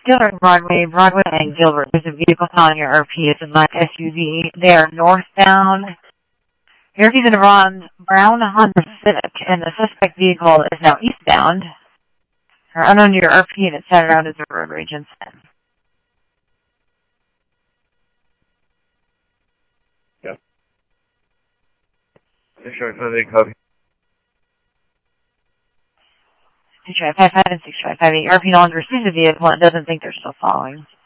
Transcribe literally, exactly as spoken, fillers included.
Gilbert Broadway, Broadway and Gilbert. There's a vehicle following your R P. It's a black S U V. They are northbound. Your R P is in a brown, brown Honda Civic, and the suspect vehicle is now eastbound. Or unknown to your R P, and it's centered out as a road rage incident. Yeah. six five five eight, copy. six five five and six five five eight. R P no longer sees the vehicle and doesn't think they're still following.